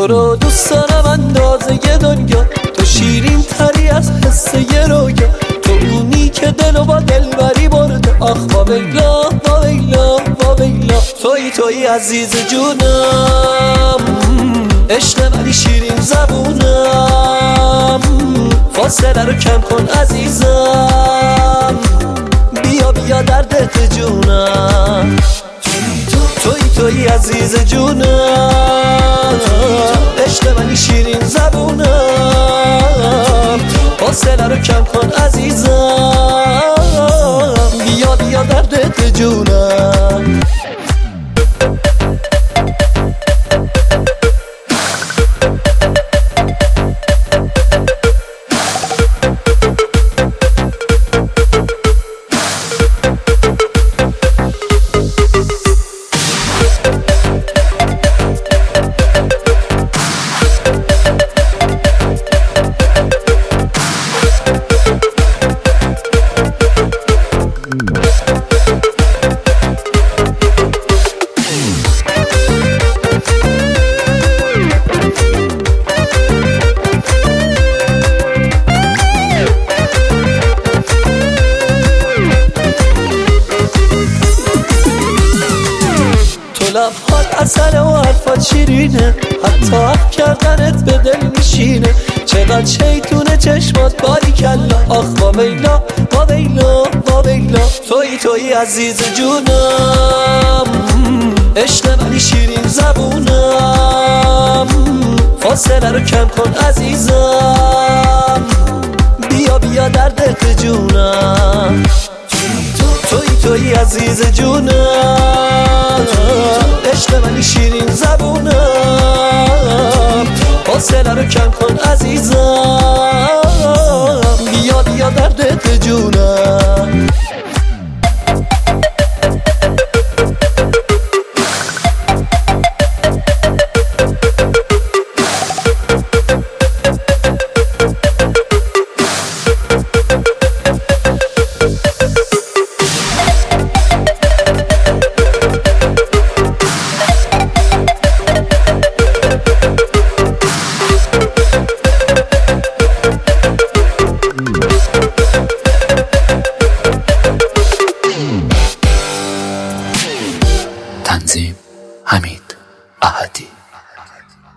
رو دوست دارم اندازه دنیا، تو شیرین تری از حس رویا، تو اونی که دلو با دلبری برده. آخ واویلا واویلا واویلا، تویی عزیز جونم، عشق ولی شیرین زبونم، فاصله رو کم کن عزیزم، بیا بیا در دهت جونم، تویی عزیز جونم، عشق ولی شیرین زبونم، فاصله رو کم کن عزیزم، بیا بیا در دهت جونم. لبهات عسل و حرفات شیرینه، حتی حق کردنت به دل میشینه، چقدر شیطونه چشمات باریکلا. آخ واویلا واویلا واویلا، تویی عزیز جونم، عشق ولی شیرین زبونم، فاصله رو کم کن عزیزم، بیا بیا در دهت جونم، تویی عزیز جونم، عشق ولی شیرین زبونم، فاصله رو کم کن عزیزم، بیا بیا در دهت جونم. تنظیم حمید احدی.